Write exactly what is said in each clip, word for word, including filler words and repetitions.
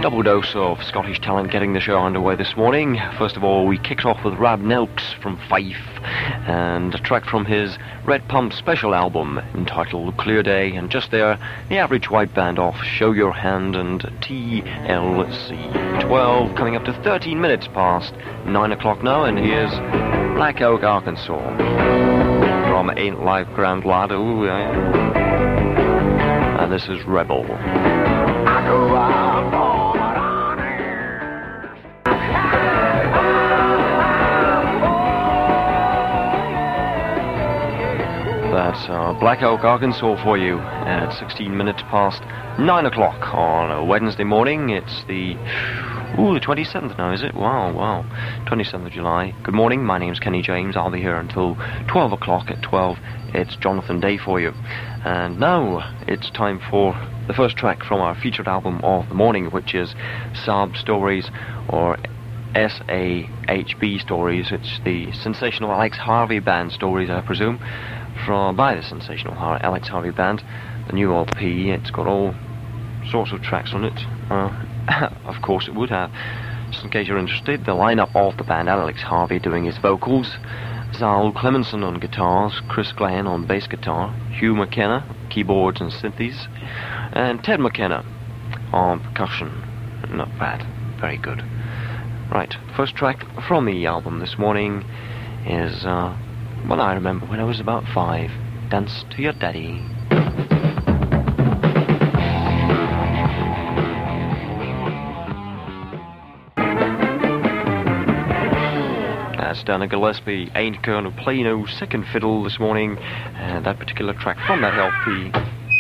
double dose of Scottish talent getting the show underway this morning. First of all, we kicked off with Rab Nelks from Fife, and a track from his Red Pump special album entitled Clear Day, and just there, the Average White Band off Show Your Hand and T L C. twelve, coming up to thirteen minutes past nine o'clock now, and here's Black Oak, Arkansas, from Ain't Life Grand Lad. Ooh, yeah. And this is Rebel. That's uh, Black Oak, Arkansas for you at sixteen minutes past nine o'clock on a Wednesday morning. It's the, ooh, the twenty-seventh now, is it? Wow, wow. twenty-seventh of July. Good morning, my name's Kenny James. I'll be here until twelve o'clock. At twelve, it's Jonathan Day for you. And now it's time for the first track from our featured album of the morning, which is Saab Stories, or S A H B Stories. It's the Sensational Alex Harvey Band Stories, I presume, from by the Sensational Har- Alex Harvey Band. The new L P, it's got all sorts of tracks on it. Uh, of course it would have. Just in case you're interested, the lineup of the band: Alex Harvey doing his vocals, Zal Clemenson on guitars, Chris Glenn on bass guitar, Hugh McKenna keyboards and synthes, and Ted McKenna on percussion. Not bad, very good. Right, first track from the album this morning is uh, one I remember when I was about five. Dance to Your Daddy. That's Dana Gillespie, Ain't Gonna Play No Second Fiddle this morning, and that particular track from that L P.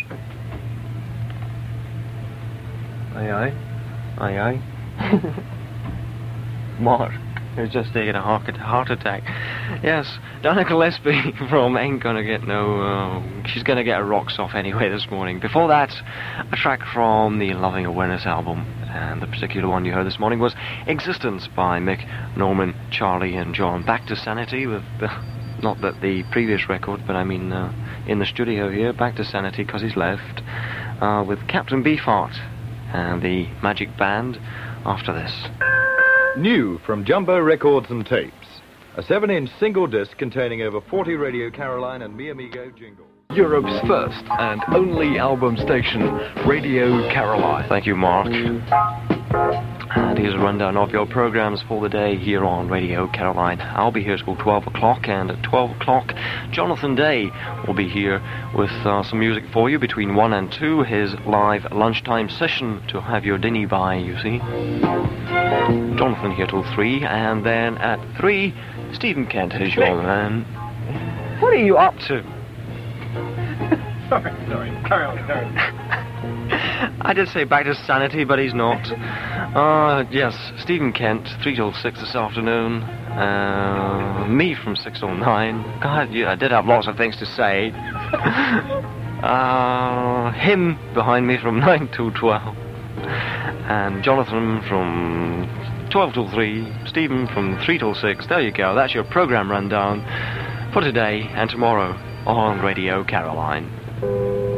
Aye aye, aye aye. Mark, who's just taking a heart heart attack. Yes, Dana Gillespie from Ain't Gonna Get No, uh, she's gonna get her rocks off anyway this morning. Before that, a track from the Loving Awareness album, and the particular one you heard this morning was Existence by Mick, Norman, Charlie and John. Back to Sanity with, uh, not that the previous record, but I mean uh, in the studio here, Back to Sanity because he's left, uh, with Captain Beefheart and the Magic Band after this. New from Jumbo Records and Tapes, a seven inch single disc containing over forty Radio Caroline and Mi Amigo jingles. Europe's first and only album station, Radio Caroline. Thank you, Mark. And here's a rundown of your programs for the day here on Radio Caroline. I'll be here till twelve o'clock, and at twelve o'clock, Jonathan Day will be here with uh, some music for you between one and two, his live lunchtime session to have your dinny by, you see. Jonathan here till three, and then at three, Stephen Kent is your man. What are you up to? Sorry, sorry. Carry on, carry on. I did say Back to Sanity, but he's not. Uh, yes, Stephen Kent, three till six this afternoon. Uh, me from six till nine. God, yeah, I did have lots of things to say. uh, him behind me from nine till twelve. And Jonathan from twelve till three. Stephen from three till six. There you go, that's your program rundown for today and tomorrow on Radio Caroline.